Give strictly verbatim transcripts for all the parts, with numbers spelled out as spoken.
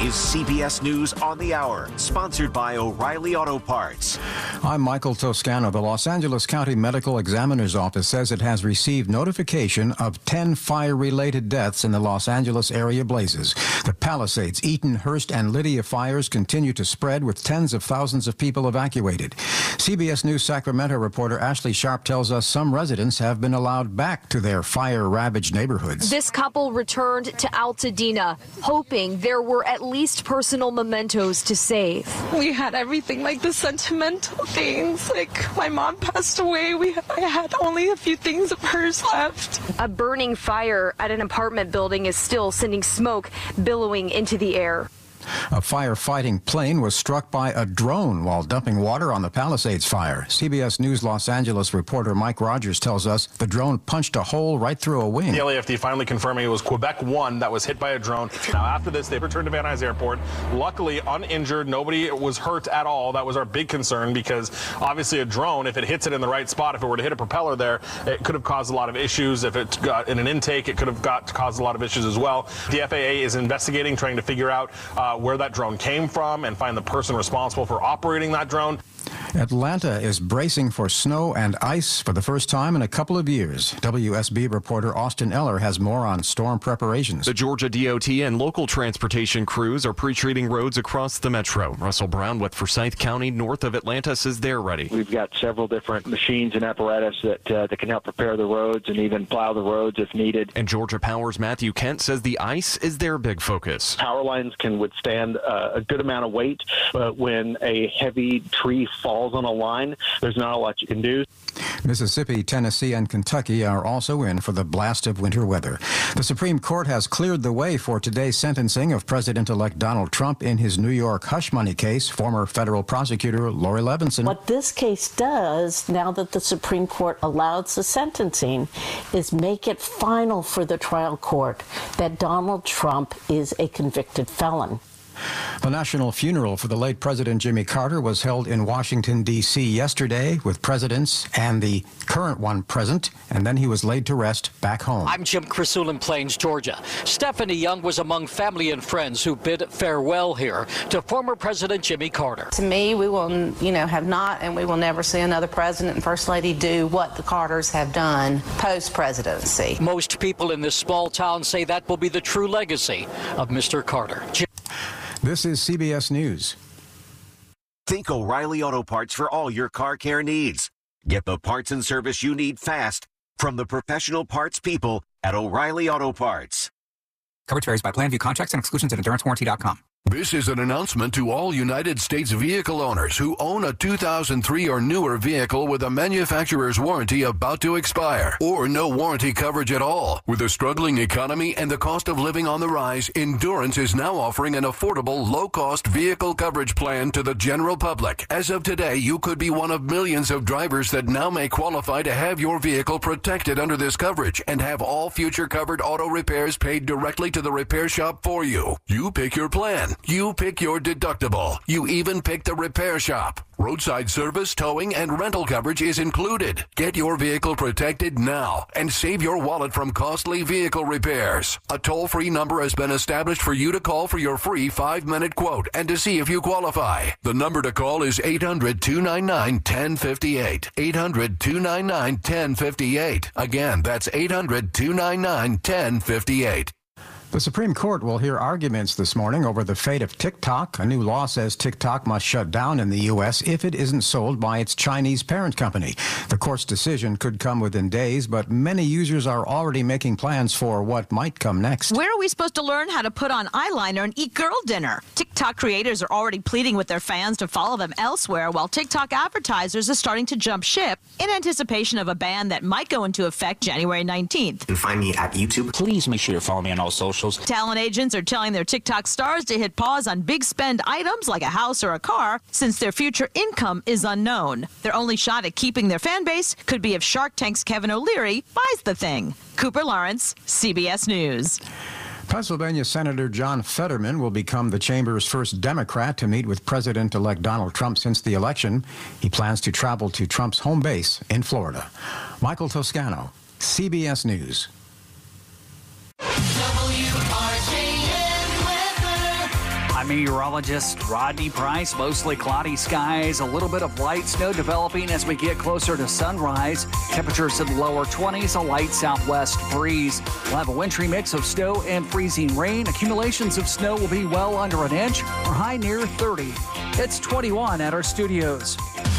is C B S News on the Hour, sponsored by O'Reilly Auto Parts. I'm Michael Toscano. The Los Angeles County Medical Examiner's Office says it has received notification of ten fire-related deaths in the Los Angeles area blazes. The Palisades, Eaton, Hearst, and Lydia fires continue to spread, with tens of thousands of people evacuated. C B S News Sacramento reporter Ashley Sharp tells us some residents have been allowed back to their fire-ravaged neighborhoods. This couple returned to Altadena, hoping there were at least personal mementos to save. We had everything, like the sentimental things. Like, my mom passed away. We I had only a few things of hers left. A burning fire at an apartment building is still sending smoke billowing into the air. A firefighting plane was struck by a drone while dumping water on the Palisades fire. C B S News Los Angeles reporter Mike Rogers tells us the drone punched a hole right through a wing. The L A F D finally confirming it was Quebec one that was hit by a drone. Now, after this, they've returned to Van Nuys Airport. Luckily, uninjured. Nobody was hurt at all. That was our big concern, because obviously a drone, if it hits it in the right spot, if it were to hit a propeller there, it could have caused a lot of issues. If it got in an intake, it could have got caused a lot of issues as well. The F A A is investigating, trying to figure out uh, where that drone came from and find the person responsible for operating that drone. Atlanta is bracing for snow and ice for the first time in a couple of years. W S B reporter Austin Eller has more on storm preparations. The Georgia D O T and local transportation crews are pre-treating roads across the metro. Russell Brown with Forsyth County, north of Atlanta, says they're ready. We've got several different machines and apparatus that, uh, that can help prepare the roads and even plow the roads if needed. And Georgia Power's Matthew Kent says the ice is their big focus. Power lines can withstand uh, a good amount of weight, but when a heavy tree falls on a line, there's not a lot you can do. Mississippi, Tennessee, and Kentucky are also in for the blast of winter weather. The Supreme Court has cleared the way for today's sentencing of President-elect Donald Trump in his New York hush money case. Former federal prosecutor Lori Levinson. What this case does, now that the Supreme Court allows the sentencing, is make it final for the trial court that Donald Trump is a convicted felon. The national funeral for the late President Jimmy Carter was held in Washington, D C yesterday, with presidents and the current one present, and then he was laid to rest back home. I'm Jim Crisul in Plains, Georgia. Stephanie Young was among family and friends who bid farewell here to former President Jimmy Carter. To me, we will, you know, have not and we will never see another president and first lady do what the Carters have done post-presidency. Most people in this small town say that will be the true legacy of Mister Carter. Jim- This is C B S News. Think O'Reilly Auto Parts for all your car care needs. Get the parts and service you need fast from the professional parts people at O'Reilly Auto Parts. Coverage varies by plan. View contracts and exclusions at endurance warranty dot com. This is an announcement to all United States vehicle owners who own a two thousand three or newer vehicle with a manufacturer's warranty about to expire, or no warranty coverage at all. With a struggling economy and the cost of living on the rise, Endurance is now offering an affordable, low-cost vehicle coverage plan to the general public. As of today, you could be one of millions of drivers that now may qualify to have your vehicle protected under this coverage and have all future covered auto repairs paid directly to the repair shop for you. You pick your plan. You pick your deductible. You even pick the repair shop. Roadside service, towing, and rental coverage is included. Get your vehicle protected now and save your wallet from costly vehicle repairs. A toll-free number has been established for you to call for your free five-minute quote and to see if you qualify. The number to call is eight hundred, two nine nine, one zero five eight. eight hundred, two nine nine, one zero five eight. Again, that's eight hundred, two nine nine, one zero five eight. The Supreme Court will hear arguments this morning over the fate of TikTok. A new law says TikTok must shut down in the U S if it isn't sold by its Chinese parent company. The court's decision could come within days, but many users are already making plans for what might come next. Where are we supposed to learn how to put on eyeliner and eat girl dinner? TikTok creators are already pleading with their fans to follow them elsewhere, while TikTok advertisers are starting to jump ship in anticipation of a ban that might go into effect January nineteenth. And find me at YouTube. Please make sure to follow me on all socials. Talent agents are telling their TikTok stars to hit pause on big spend items like a house or a car, since their future income is unknown. Their only shot at keeping their fan base could be if Shark Tank's Kevin O'Leary buys the thing. Cooper Lawrence, C B S News. Pennsylvania Senator John Fetterman will become the chamber's first Democrat to meet with President-elect Donald Trump since the election. He plans to travel to Trump's home base in Florida. Michael Toscano, C B S News. I'm I'm meteorologist Rodney Price. Mostly cloudy skies, a little bit of light snow developing as we get closer to sunrise. Temperatures in the lower twenties, a light southwest breeze. We'll have a wintry mix of snow and freezing rain. Accumulations of snow will be well under an inch, or high near thirty. It's twenty-one at our studios.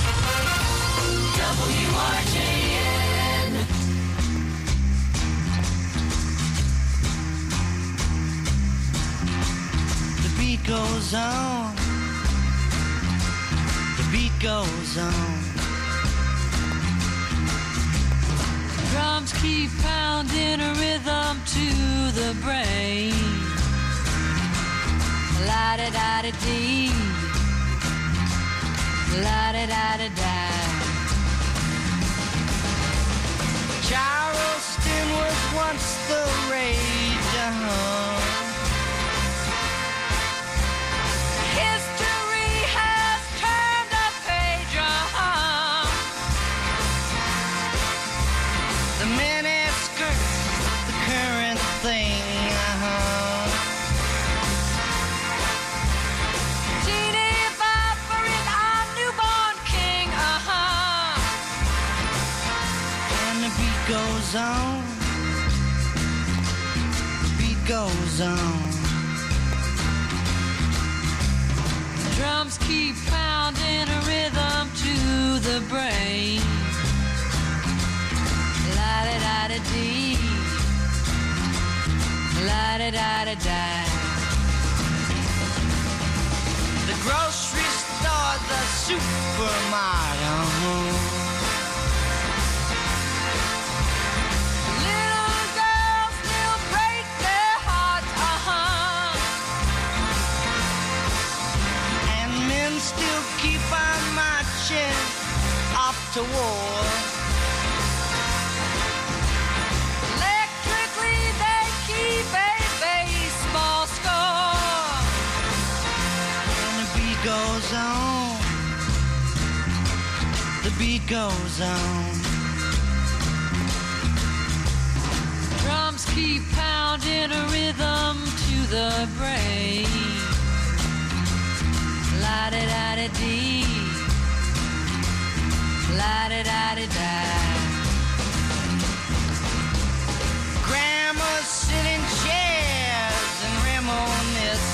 W R J N. The beat goes on. The beat goes on. Drums keep pounding a rhythm to the brain. La-da-da-da-dee. La-da-da-da-da. Charleston was once the rage, uh-huh. History has turned a page, uh-huh. The miniskirts, the current thing, uh-huh. Teeny Bopper is our newborn king, uh-huh. And the beat goes on. The beat goes on. Drums keep pounding a rhythm to the brain. La-da-da-da-dee. La-da-da-da-da. The grocery store, the supermarket, uh-huh. Little girls still break their hearts, uh-huh. And men still keep on marching off to war. Electrically they keep a baseball score. And the beat goes on. The beat goes on. Drums keep pounding a rhythm to the brain. La-da-da-da-dee. La-da-da-da-da. Grandmas sit in chairs and reminisce.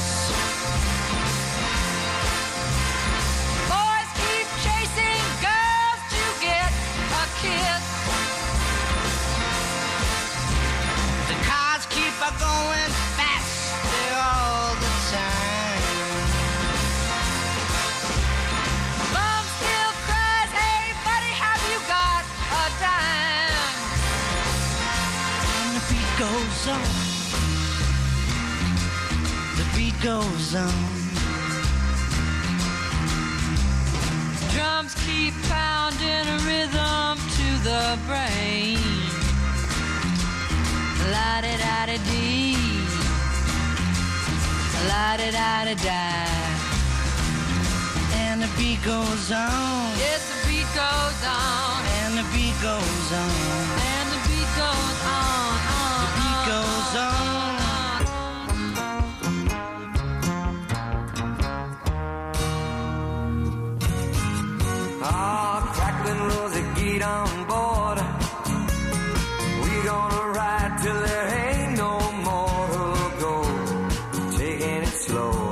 Boys keep chasing girls to get a kiss. The cars keep a going faster all the time. Mom still cries, hey buddy, have you got a dime? And the beat goes on. The beat goes on. Drums keep pounding a rhythm to the brain. La-da-da-da-dee. La-da-da-da-da. And the beat goes on. Yes, the beat goes on. And the beat goes on. And the beat goes on. on The beat goes on. Ah, crackling Rosie, get on board. We gonna ride till there ain't no more to go. Taking it slow.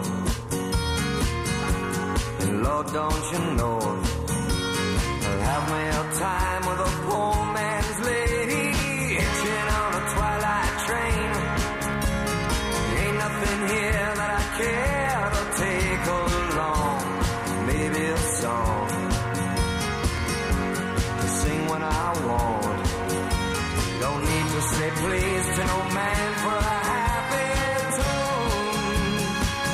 And Lord, don't you know, I'll have me a time with a poor man's lady, hitching on a twilight train. Ain't nothing here that I care to take along. Maybe a song to sing when I want. Don't need to say please to no man for a happy tune.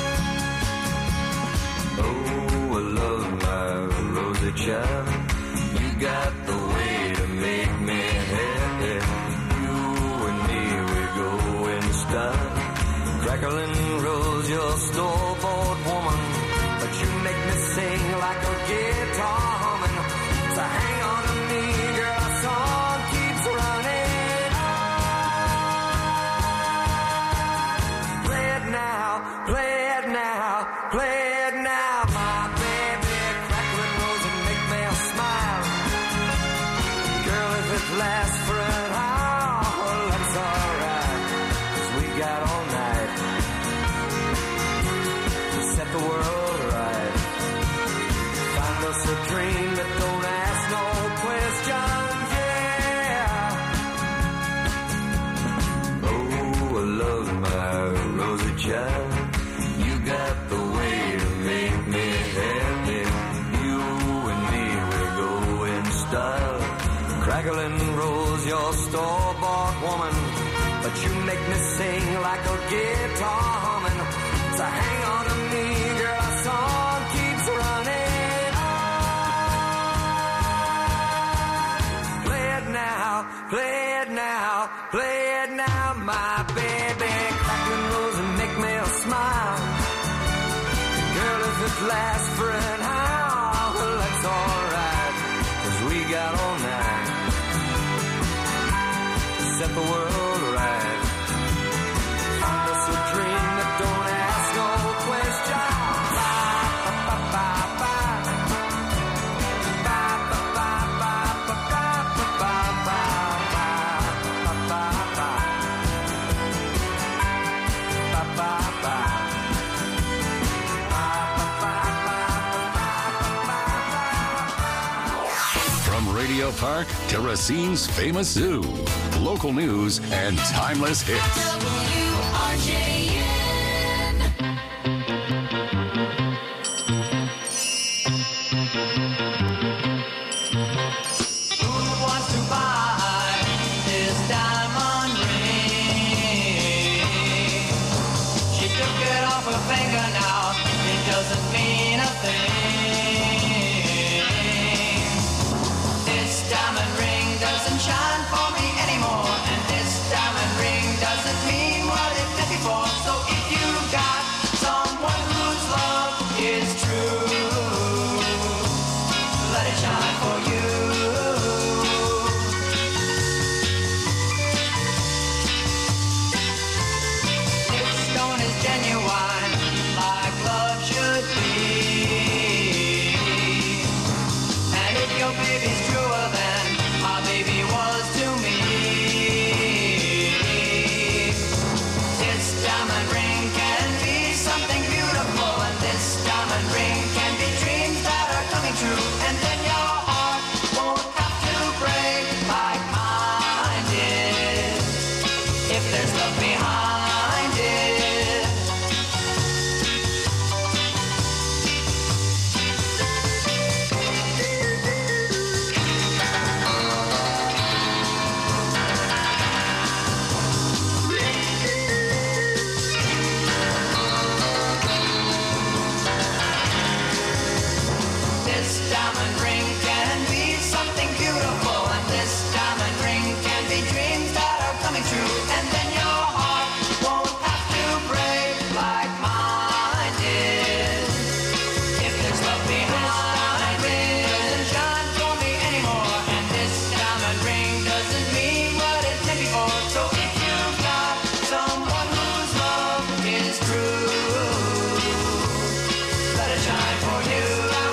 Oh, I love my Rosie child. You got the way to make me happy. You and me, we go in style. Crackling Rose, you're store-bought woman, but you make me sing like a guitar humming. So hang on to me, girl, our song keeps running on. Play it now, play it now, style. Crackling rose, your store-bought woman, but you make me sing like a guitar humming. So hang on to me, girl, our song keeps running on. Play it now, play it now, play it now, my baby. Crackling rose and make me smile. Girl, if it lasts for an hour, well, that's alright, 'cause we got all night to set the world right. Find us a dream that don't ask no question. Radio Park to Racine's famous zoo. Local news and timeless hits. W R J N. Who wants to buy this diamond ring? She took it off her finger now. It doesn't mean a thing. Diamond ring doesn't shine for me anymore, and this diamond ring doesn't mean what it did before. So if you've got someone whose love is true, let it shine for you. This stone is genuine, like love should be. And if your baby's truer than my baby was to me, this diamond ring can be something beautiful, and this diamond ring can be dreams that are coming true, and then your heart won't have to break like mine did, if there's love behind it. This diamond ring can be something beautiful, and this diamond ring can be dreams that are coming true, and then your heart won't have to break like mine did, if there's love behind it. Doesn't shine for me anymore, and this diamond ring doesn't mean what it did before. So if you've got someone whose love is true, let it shine for you.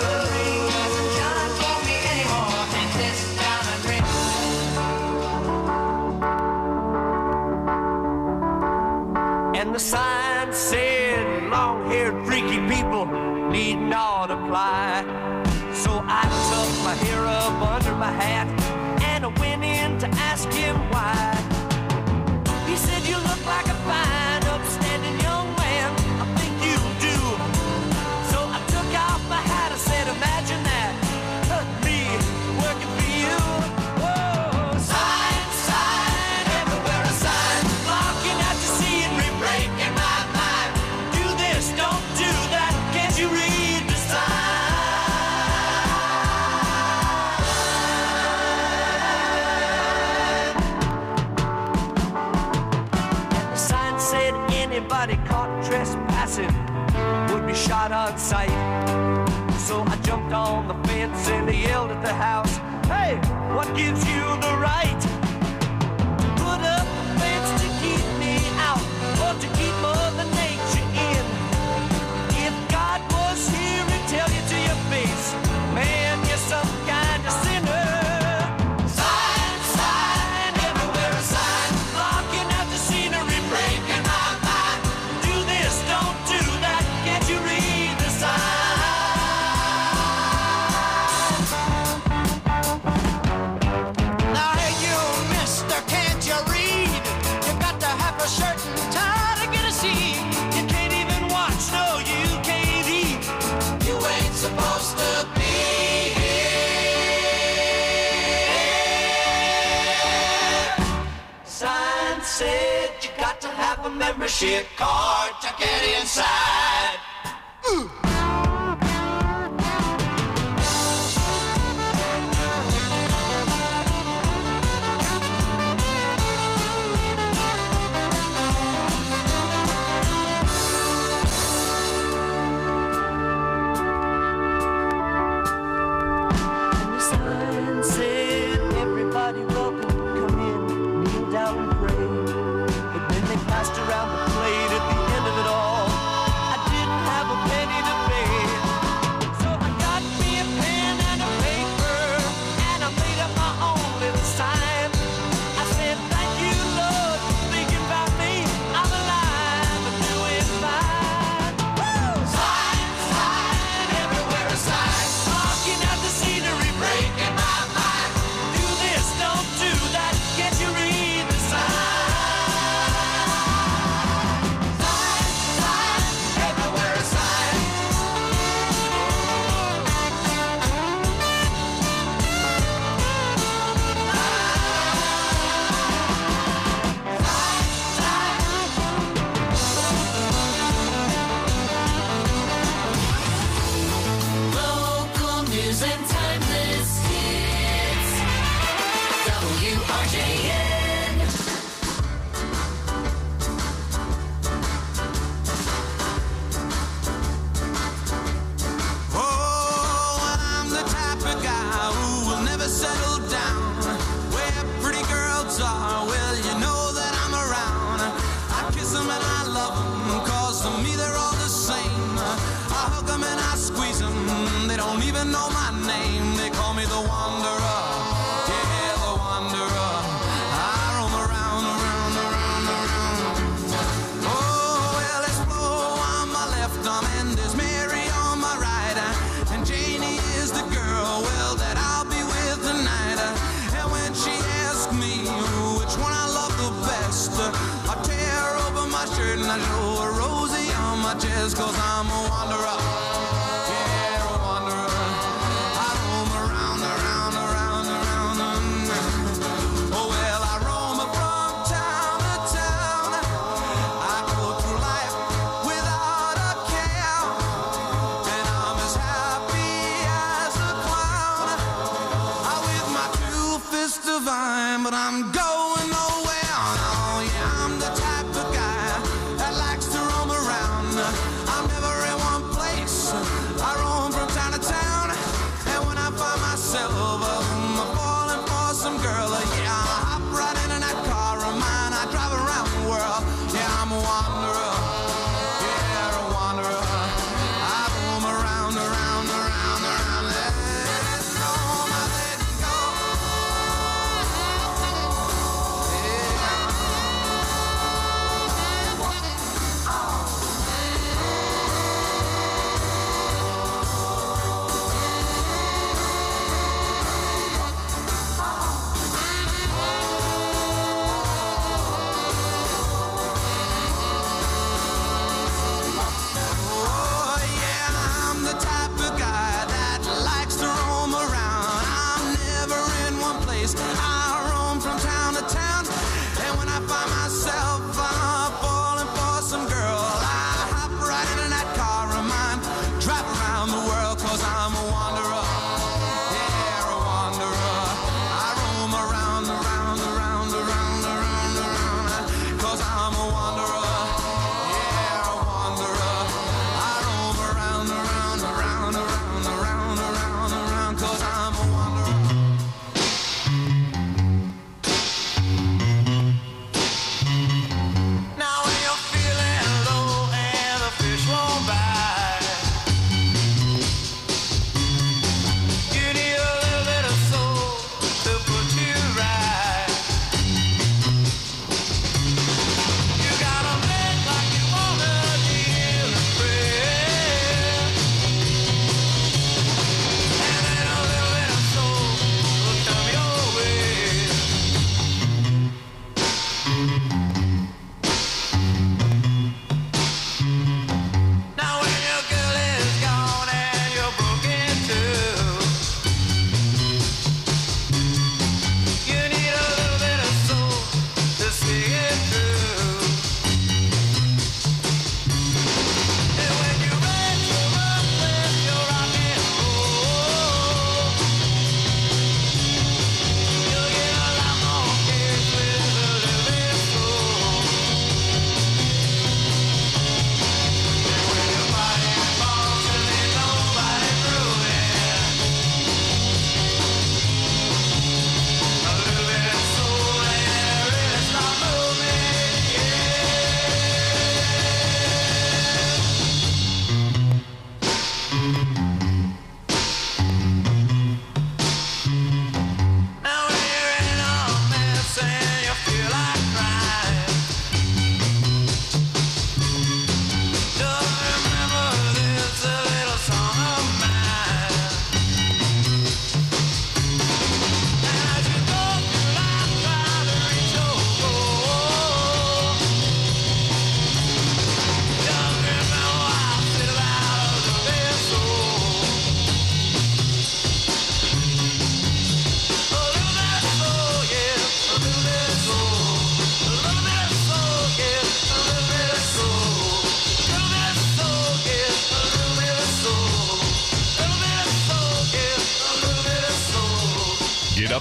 And the sign said, long-haired freaky people need not apply. So I tucked my hair up under my hat, and I went in to ask him why. He said, you look like a fine, upstanding young man. I think you do. So I took off my hat, I said, imagine that, me working for you. Whoa, sign, sign, everywhere a sign, blocking out to see and re-breaking my mind. Do this, don't do that, can't you read the sign? And the sign said anybody caught trespassing would be shot on sight. So I jumped on the fence and I yelled at the house, hey, what gives you the right to put up a fence to keep me out, or to keep Mother Nature in? If God was here, he'd tell you to your face, man, you're some kind of sinner. Sign, sign, everywhere a sign, blocking out the scenery, breaking my mind. Do this, don't do that, can't you read the sign? Now hey, a membership card to get inside. Ooh.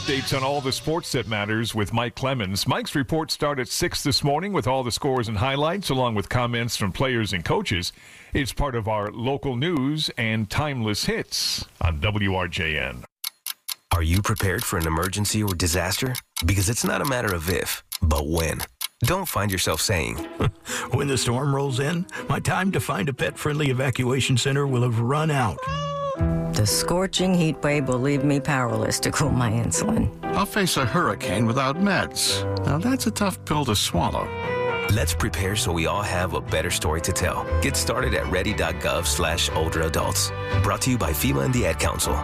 Updates on all the sports that matters with Mike Clemens. Mike's reports start at six this morning with all the scores and highlights, along with comments from players and coaches. It's part of our local news and timeless hits on W R J N. Are you prepared for an emergency or disaster? Because it's not a matter of if, but when. Don't find yourself saying, when the storm rolls in, my time to find a pet-friendly evacuation center will have run out. The scorching heat wave will leave me powerless to cool my insulin. I'll face a hurricane without meds. Now that's a tough pill to swallow. Let's prepare so we all have a better story to tell. Get started at ready.gov slash older adults. Brought to you by FEMA and the Ad Council.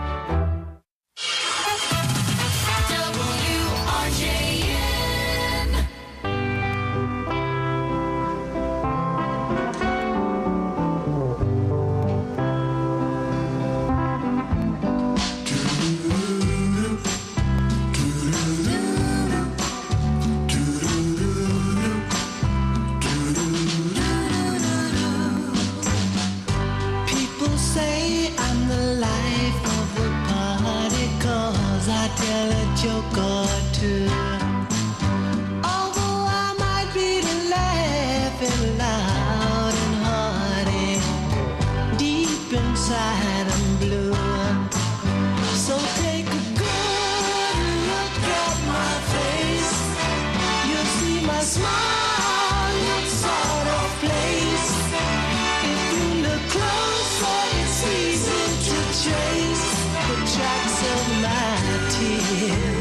Joke or two. Although I might be laughing loud and hearty, deep inside I'm blue. So take a good look at my face. You'll see my smile looks sort of place. If you look closer, it's easy to trace the tracks of my tears.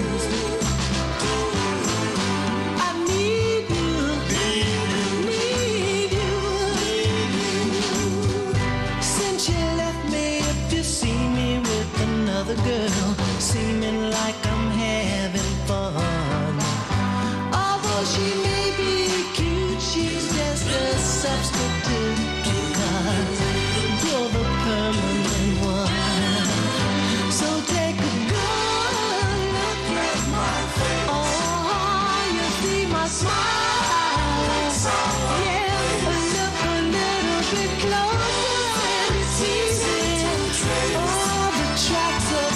Girl, seeming like I'm having fun. Although she may be cute, she's just a substitute because you're the permanent one. So take a good look at my face. Oh, you see my smile. Yeah, look a little bit closer and it's easy. All the tracks of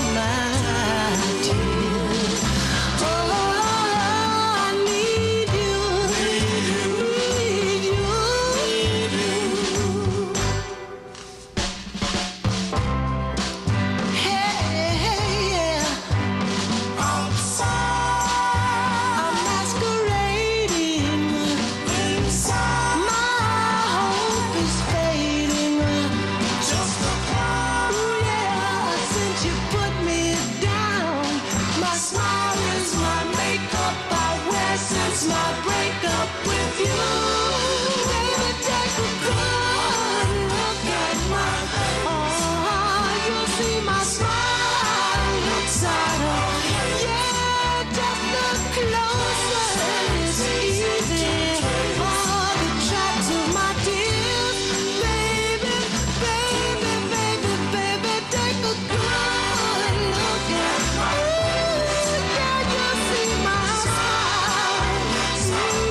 see my smile.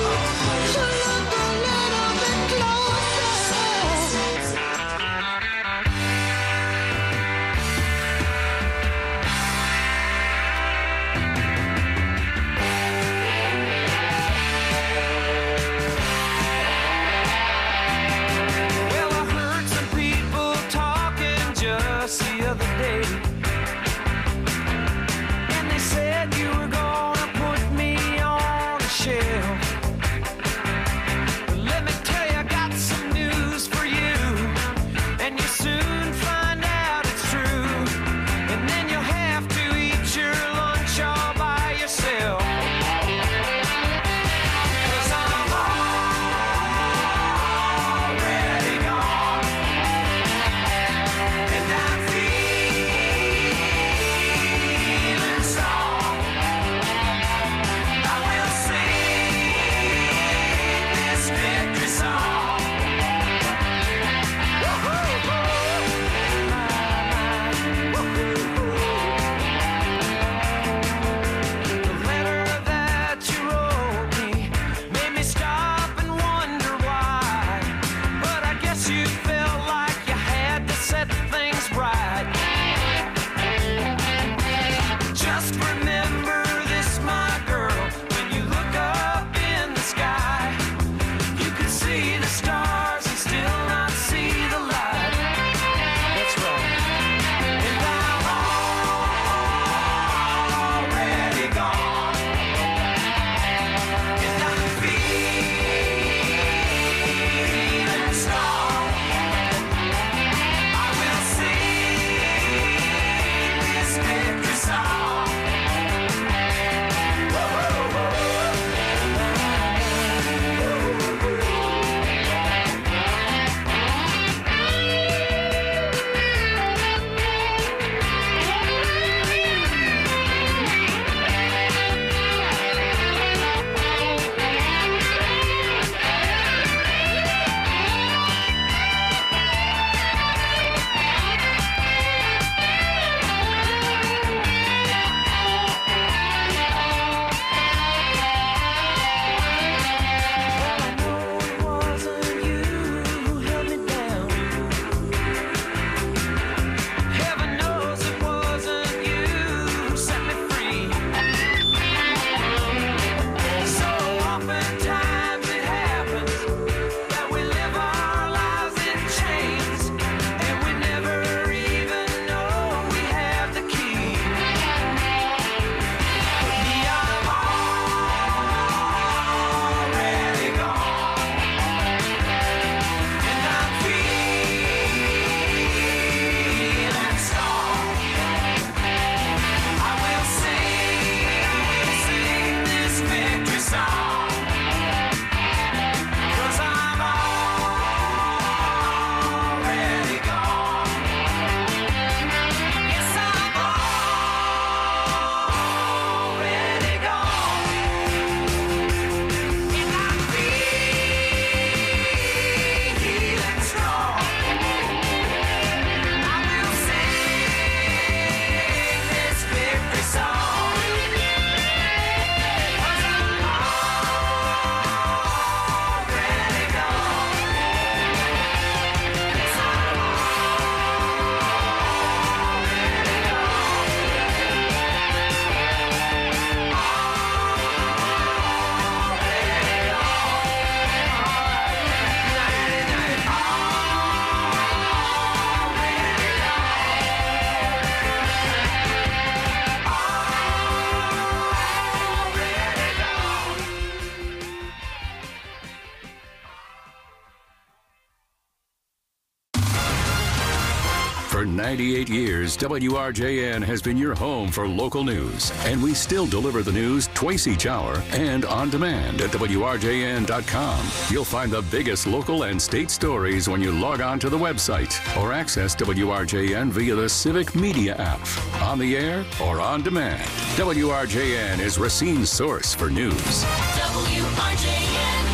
For ninety-eight years, W R J N has been your home for local news. And we still deliver the news twice each hour and on demand at W R J N dot com. You'll find the biggest local and state stories when you log on to the website or access W R J N via the Civic Media app. On the air or on demand, W R J N is Racine's source for news. W R J N.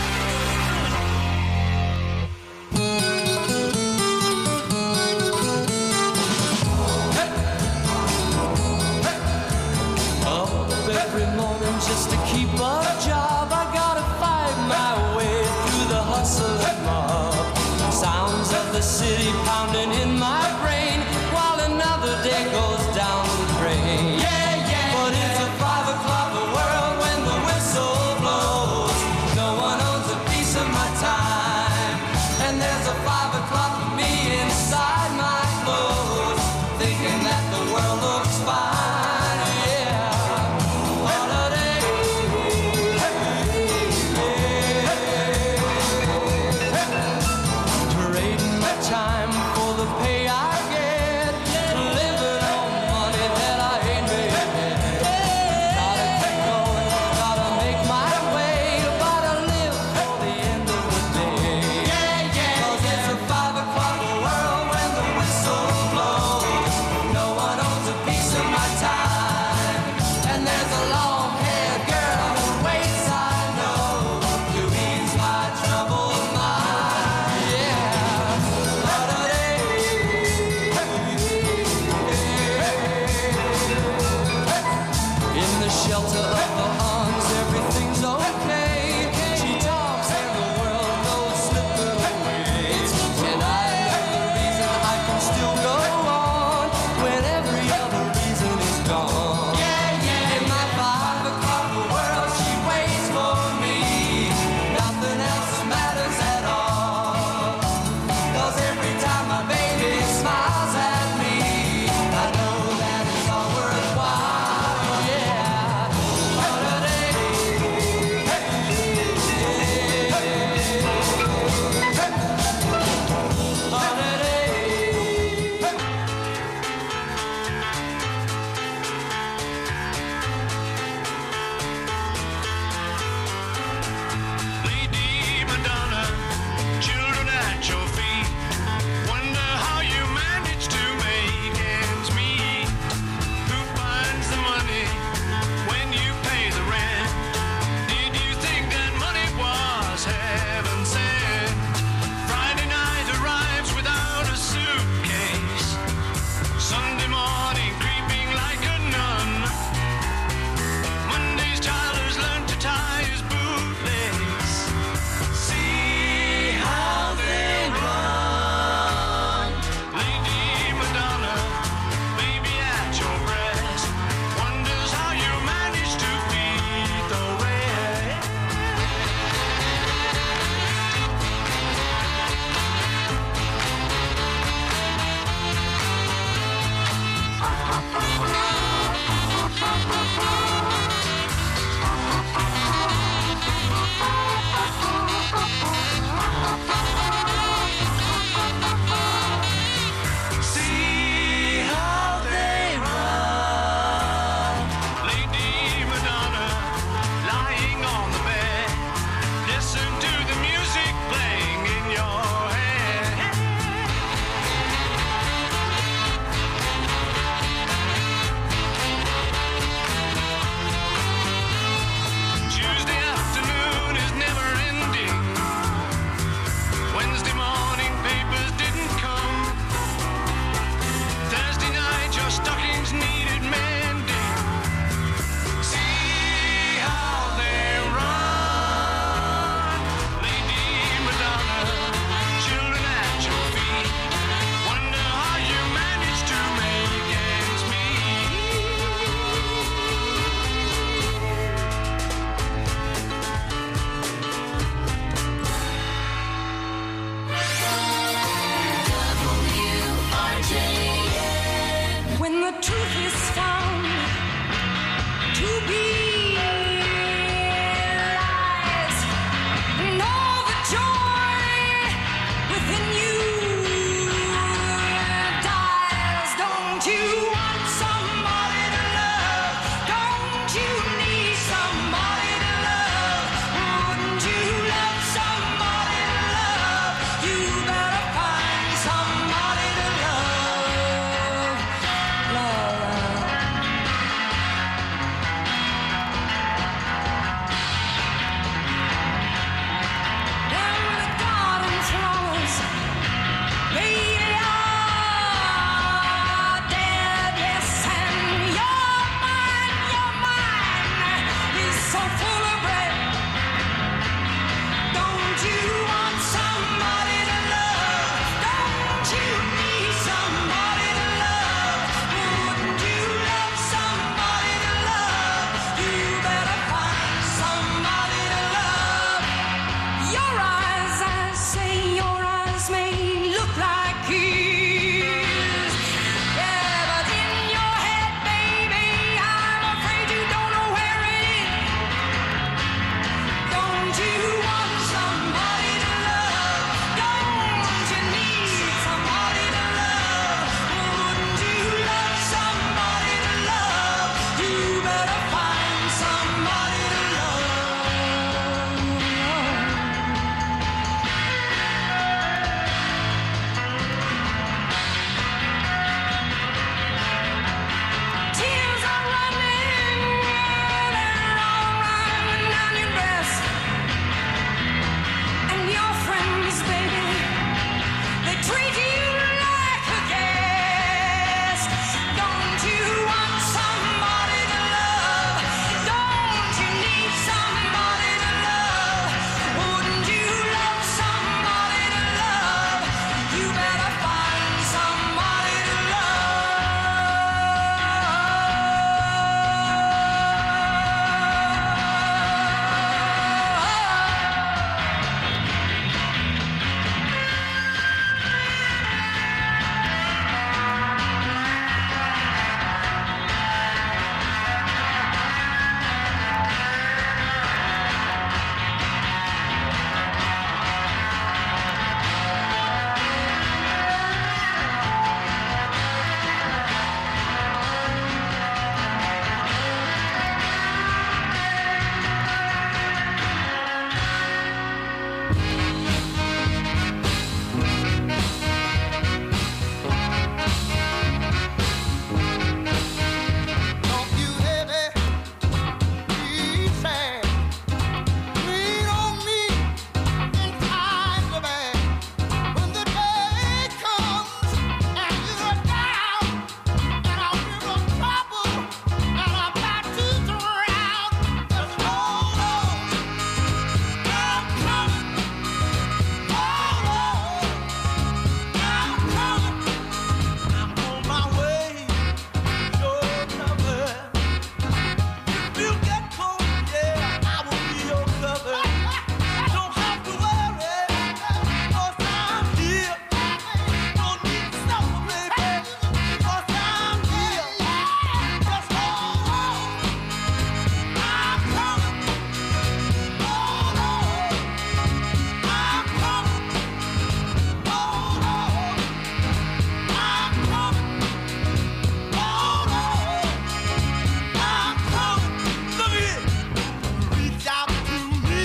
Every morning just to keep a job, I gotta fight my way through the hustle and mob. Sounds of the city pounding in my brain while another day goes down the drain. Yeah, yeah. But it's a five o'clock world when the whistle blows. No one owns a piece of my time, and there's a five o'clock of me inside my clothes, thinking that the world looks fine. Time for the payout. full of bread. Don't you want somebody to love? Don't you need somebody to love? Wouldn't you love somebody to love? You better find somebody to love. Your eyes, I say, your eyes may look like his. Yeah, but in your head, baby, I'm afraid you don't know where it is. Don't you want somebody to love? Don't you need somebody to love? Wouldn't you love somebody to love? You better find somebody to Tears are running, they're all running down your breast. And your friends, baby, they treat you like a guest. Don't you want somebody to love? Don't you need somebody to love? Wouldn't you love somebody to love? You better find somebody to Don't you ever be sad. Lean on me in times of bad. When the day comes and you're down and I'm in trouble and I'm about to drown, just hold on. I'm coming. Hold on. I'm coming. I'm on my way. Your cover. If you get cold, yeah, I will be your cover. Don't have to worry, 'cause I'm here. Don't need to suffer, baby, 'cause I'm here. Just hold on. I'm coming. Hold on. I'm coming. Hold on. I'm coming. Hold on. I'm coming. Look here. Reach out to me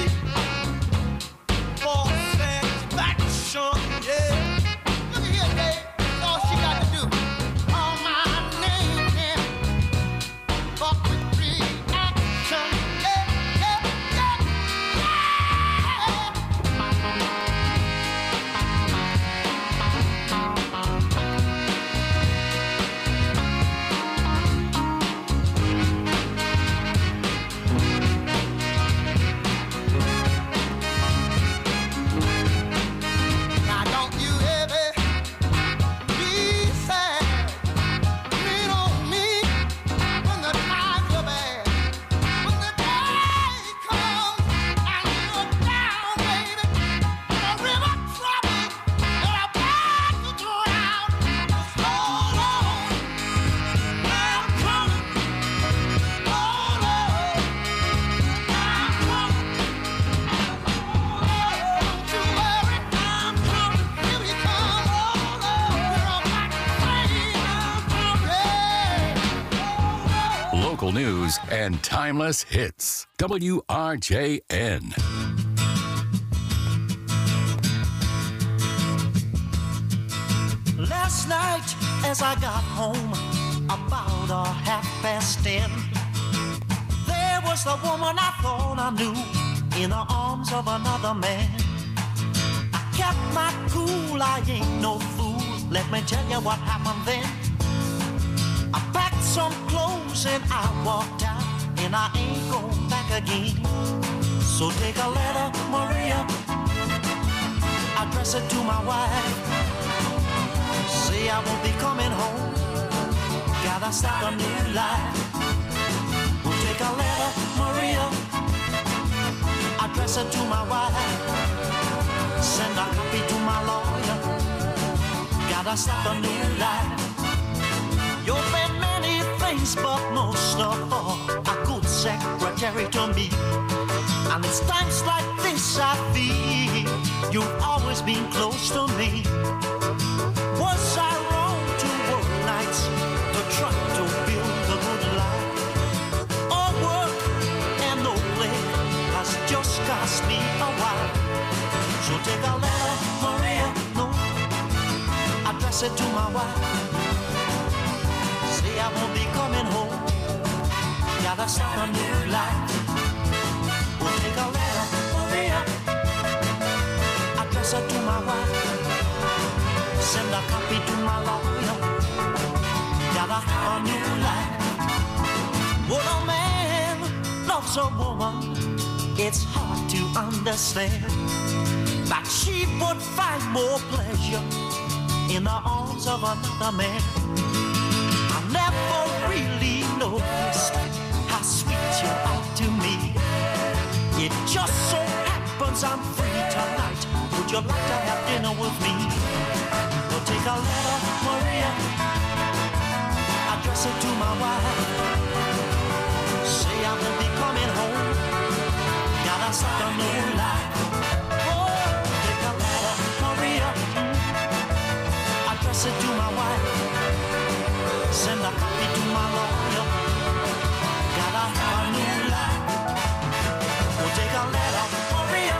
for satisfaction, yeah. Look here, babe. That's all she got to do. Call my name, yeah. For quick reaction, yeah, yeah, yeah, Now don't you ever be sad. Lean on me when the times are bad. When the day comes and you're down, baby, in a river of trouble and I'm about to drown, just hold on. I'm coming. Hold on. I'm coming. Don't you worry, I'm coming. Here you come. Hold on. You're on my train. I'm coming. Local news and timeless hits. W R J N. Last night, as I got home, about a half past ten, there was the woman I thought I knew in the arms of another man. I kept my cool, I ain't no fool. Let me tell you what happened then. I packed some clothes and I walked out, and I ain't going back again. So take a letter, Maria, address it to my wife. Say I won't be coming home, gotta start a new life. We'll take a letter, Maria, address it to my wife. Send a copy to my lawyer, gotta start a new life. You've been many things, but most of all, a good secretary to me. And it's times like this I feel you've always been close to me. Was I wrong to work nights to try to build a good life? All work and no play has just cost me a while. So take a letter, Maria, no, address it to my wife. Say I won't be coming home, gotta start a new life. We'll take a letter, Maria, address it to my wife. Send a copy to my lawyer, gotta have a new life. When a man loves a woman, it's hard to understand that she would find more pleasure in the arms of another man. I never really noticed how sweet you are to me. It just so happens I'm free tonight. Would you like to have dinner with me? Well, take a letter, Maria, address it to my wife. Say I won't be coming home, gotta start a new life. Oh, take a letter, Maria, address it to my wife. Send a copy to my lawyer, gotta have a new life. We'll take a letter, Maria,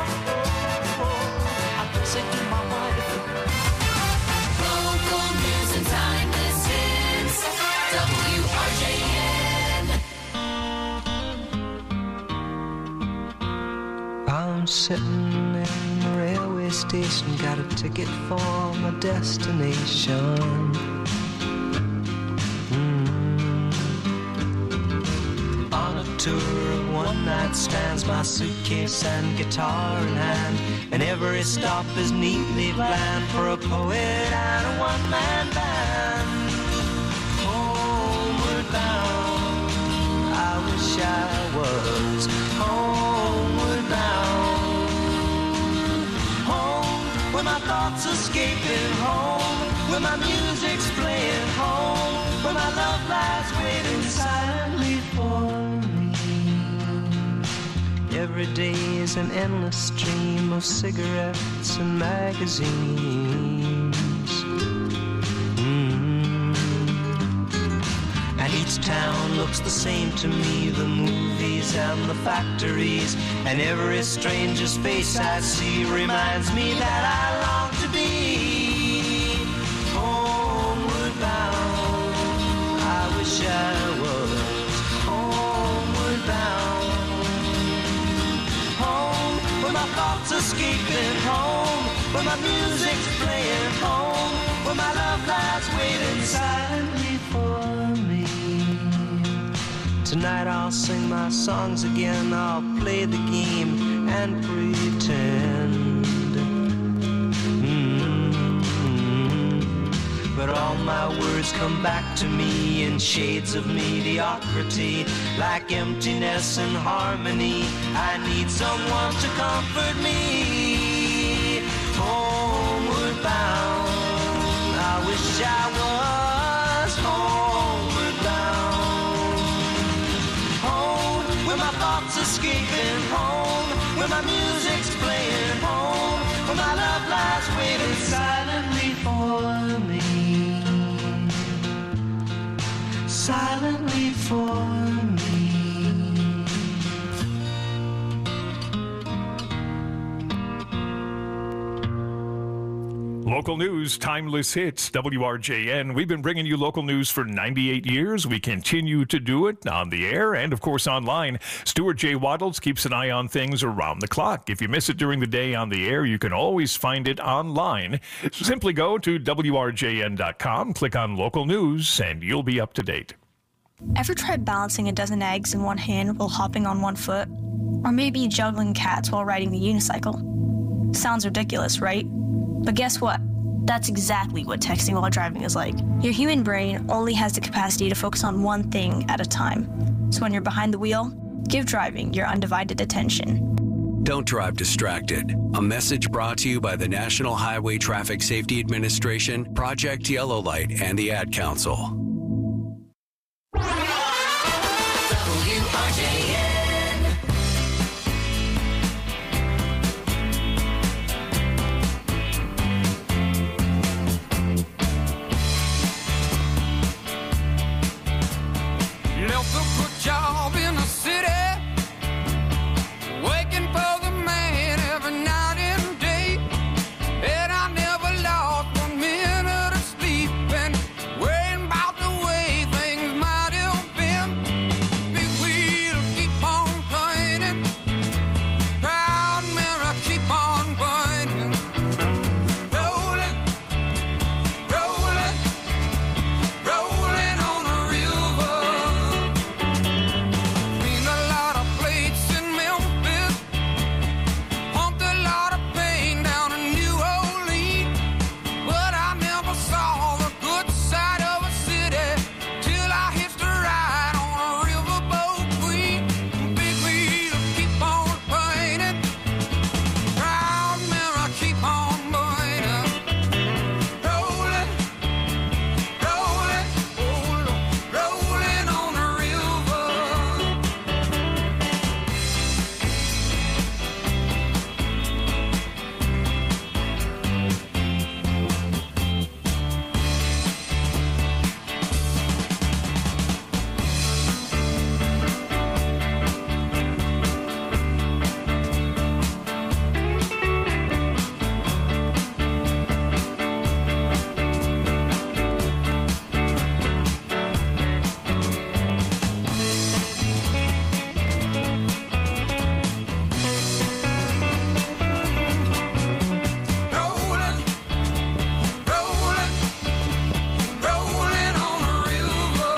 oh, address it to my wife. Local news and timeless hits, W R J N. I'm sitting in the railway station, got a ticket for my destination. Tour of one-night stands, my suitcase and guitar in hand, and every stop is neatly planned for a poet and a one-man band. Homeward bound, I wish I was homeward bound. Home, where my thoughts escaping, home, where my music's playing, home, where my love lies waiting silently for me. Every day is an endless stream of cigarettes and magazines. Mm. And each town looks the same to me, the movies and the factories, and every stranger's face I see reminds me that I long to be homeward bound. I wish I was homeward bound. Where my thoughts escaping, home, where my music's playing, home, where my love lies waiting silently for me. Tonight I'll sing my songs again, I'll play the game and pretend. Mm-hmm. But all my words come back to me in shades of mediocrity, like emptiness and harmony. I need someone to comfort me. Homeward bound, I wish I was homeward bound. Home, where my thoughts escaping, home, where my music's playing, home, where my love lies waiting silently for me. Silently for me. Local news, timeless hits, W R J N. We've been bringing you local news for ninety-eight years. We continue to do it on the air and, of course, online. Stuart J. Waddles keeps an eye on things around the clock. If you miss it during the day on the air, you can always find it online. Simply go to W R J N dot com, click on local news, and you'll be up to date. Ever tried balancing a dozen eggs in one hand while hopping on one foot? Or maybe juggling cats while riding the unicycle. Sounds ridiculous, right? But guess what? That's exactly what texting while driving is like. Your human brain only has the capacity to focus on one thing at a time. So when you're behind the wheel, give driving your undivided attention. Don't drive distracted. A message brought to you by the National Highway Traffic Safety Administration, Project Yellow Light, and the Ad Council. W R J N. Left a good job in the city, waking for the man every night and day, and I never lost one minute of sleep and worrying about the way things might have been. Big wheel keep on turning, proud mirror keep on burning, rolling, rolling, rolling on the river. Cleaned a lot of plates in Memphis, pumped a lot of pain down in New Orleans, but I never saw the good side of a city till I hitched a ride on a riverboat queen. Big wheel keep on turning, proud mirror keep on burning, rolling, rolling, rolling, rolling on the river. Rolling, rolling, rolling on the river.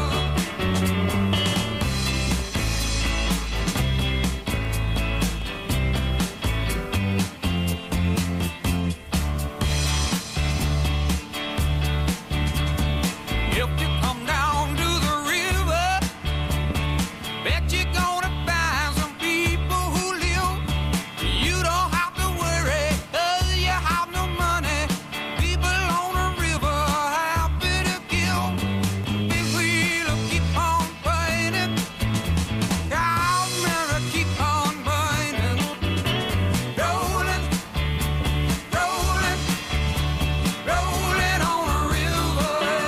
If you come down to the river, bet you're gonna find some people who live. You don't have to worry, 'cause you have no money. People on the river are happy to give. Big wheel keep on burning, proud mirror keep on burning, rolling, rolling, rolling on the river.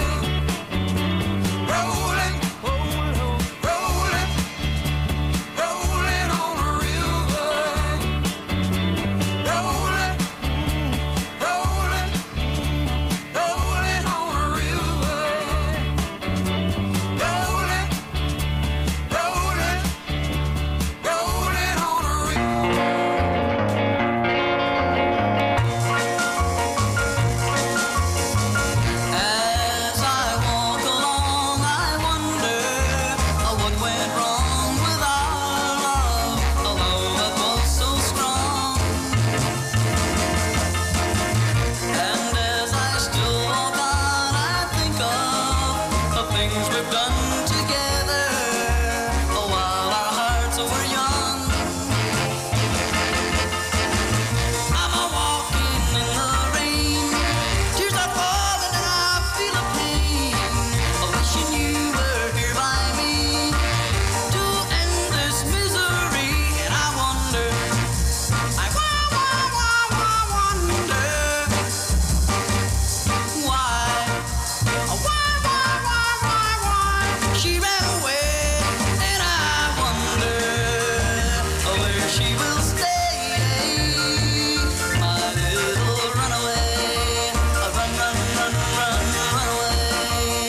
Rolling, rolling, rolling, rolling on the river. Rolling, rolling, rolling on the river. Rolling, rolling, rolling on the As I walk along, I wonder uh, what went wrong with our love, although it was so strong. And as I still walk on, I think of the things we've done together uh, while our hearts were young. I'm a walking in the rain, tears are falling and I feel a pain, a wishing you were here by me to end this misery. And I wonder, I wa- wa- wa- wa- wonder why, why, why, why, why, why she ran away. And I wonder where she will stay, my little runaway, run, run, run, run, run away.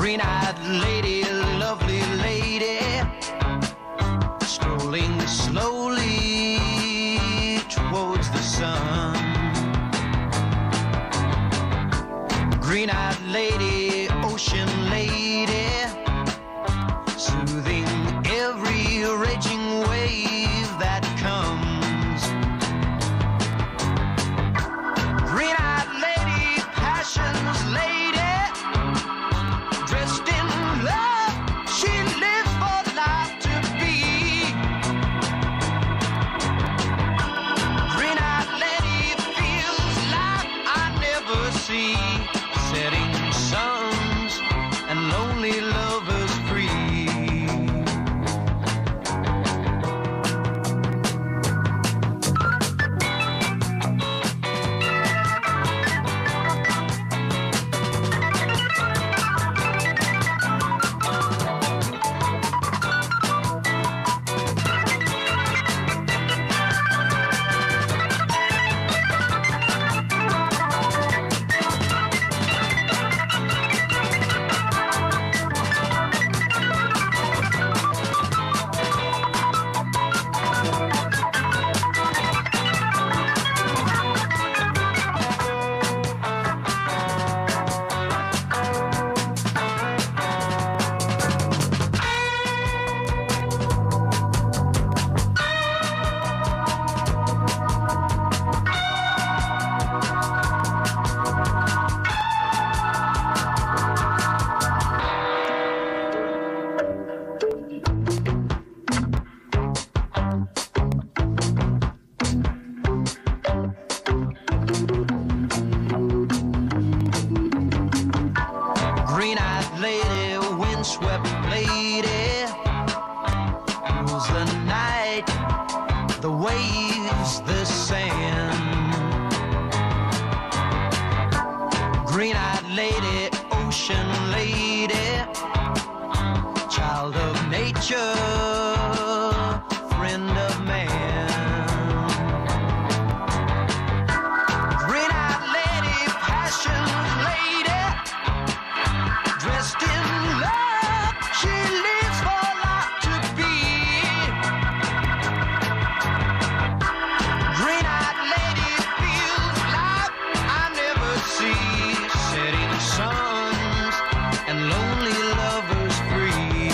Green-eyed lady, lovely lady, strolling slowly towards the sun. Green-eyed lady, ocean lady, soothing every raging wave that comes. Green-eyed lady, passion's lady, dressed in love, she lives for life to be. Green-eyed lady feels like I never see. Setting suns and lonely lovers free. Green-eyed lady, windswept lady, rules the night, the waves, the sand. Green-eyed lady, ocean lady, child of nature, friend of man. Green-eyed lady, passion's lady, dressed in love, she lives for life to be. Green-eyed lady feels like I never see. Setting suns and lonely lovers free.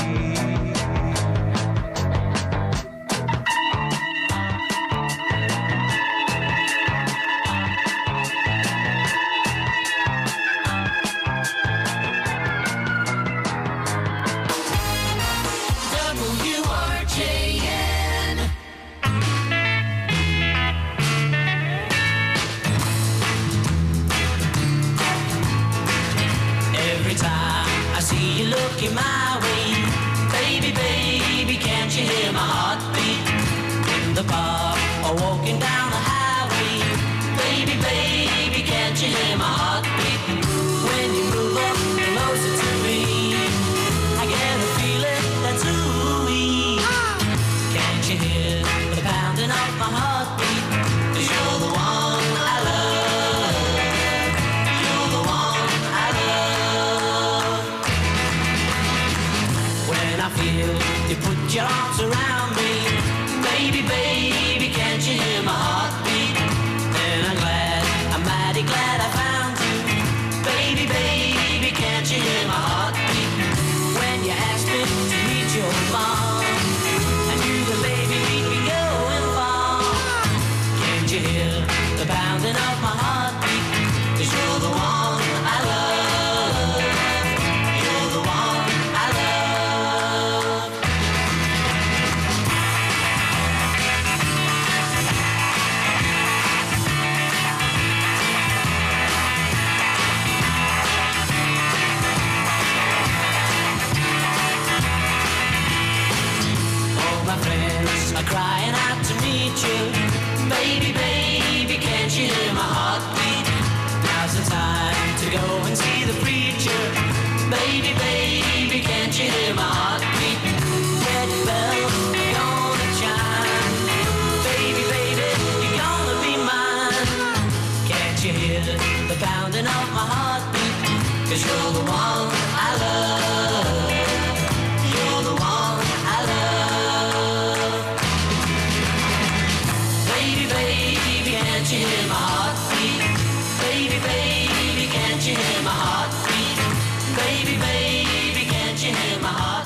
W R J N. Every time I see you looking my way, baby, baby, can't you hear my heartbeat? In the park or walking down the highway, baby, baby, can't you hear my heartbeat? When you move up closer to me, I get a feeling that's ooh-wee. Can't you hear the pounding of my heartbeat? 'Cause you're the one I love. You're the one I love. When I feel you put your arms around me, baby, baby, can't you hear my heartbeat? Then I'm glad, I'm mighty glad I found you. Baby, baby, can't you hear my heartbeat? When you asked me to meet your mom, I knew the baby we'd be going far. Can't you hear the pounding of my heartbeat? 'Cause you're the one I love. You're the one I love. All my friends are crying out to meet you. Baby, baby, can't you hear my heartbeat? Now's the time to go and see the preacher. Baby, baby, can't you hear my heartbeat? Wedding bells are gonna chime. Baby, baby, you're gonna be mine. Can't you hear the pounding of my heartbeat? 'Cause you're the one I love. Baby, baby, can't you hear my heart?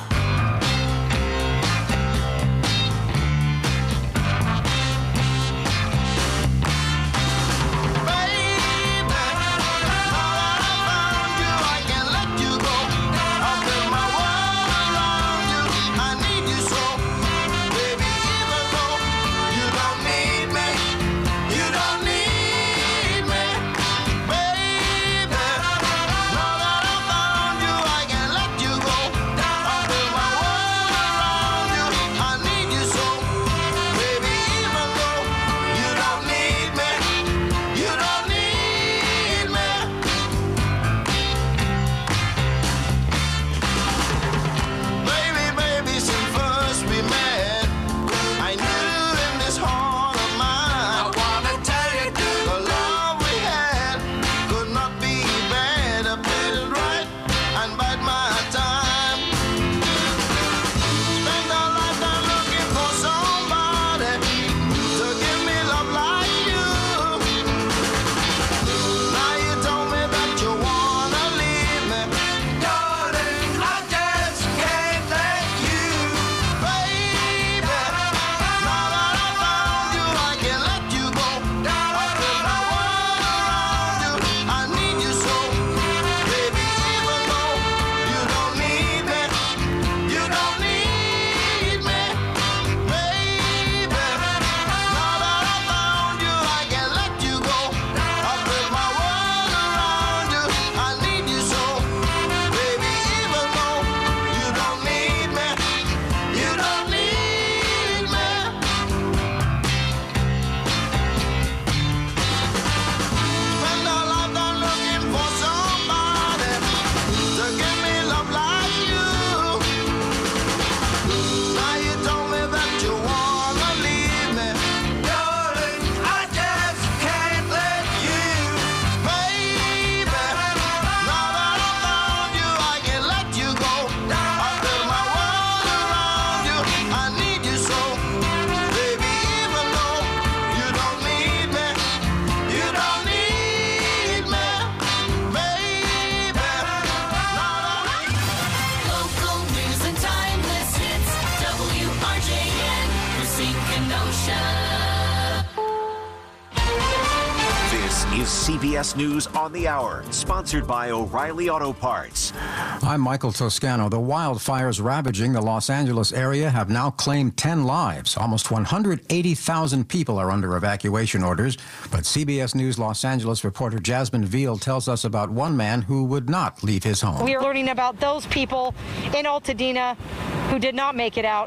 C B S News on the Hour, sponsored by O'Reilly Auto Parts. I'm Michael Toscano. The wildfires ravaging the Los Angeles area have now claimed ten lives. Almost one hundred eighty thousand people are under evacuation orders. But C B S News Los Angeles reporter Jasmine Veal tells us about one man who would not leave his home. We are learning about those people in Altadena who did not make it out